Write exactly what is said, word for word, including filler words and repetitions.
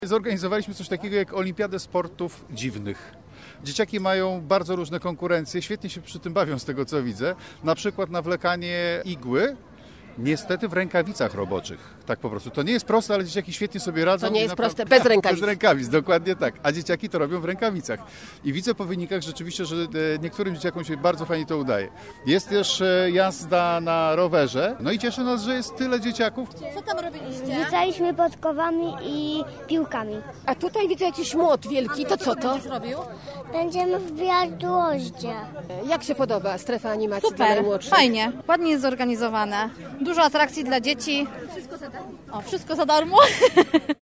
Zorganizowaliśmy coś takiego jak Olimpiadę Sportów Dziwnych. Dzieciaki mają bardzo różne konkurencje, świetnie się przy tym bawią z tego co widzę. Na przykład nawlekanie igły, niestety w rękawicach roboczych. Tak po prostu. To nie jest proste, ale dzieciaki świetnie sobie radzą. To nie jest napra- proste, bez rękawic. Bez rękawic, dokładnie tak. A dzieciaki to robią w rękawicach. I widzę po wynikach rzeczywiście, że niektórym dzieciakom się bardzo fajnie to udaje. Jest też jazda na rowerze. No i cieszy nas, że jest tyle dzieciaków. Co tam robiliście? Rzucaliśmy podkowami i piłkami. A tutaj widzę jakiś młot wielki, to co to? Będziesz robił? Będziemy wbijać gwoździe. Jak się podoba strefa animacji dla Super, najmłodszych? fajnie. Ładnie jest zorganizowane. Dużo atrakcji dla dzieci. Wszystko za darmo. O, wszystko za darmo.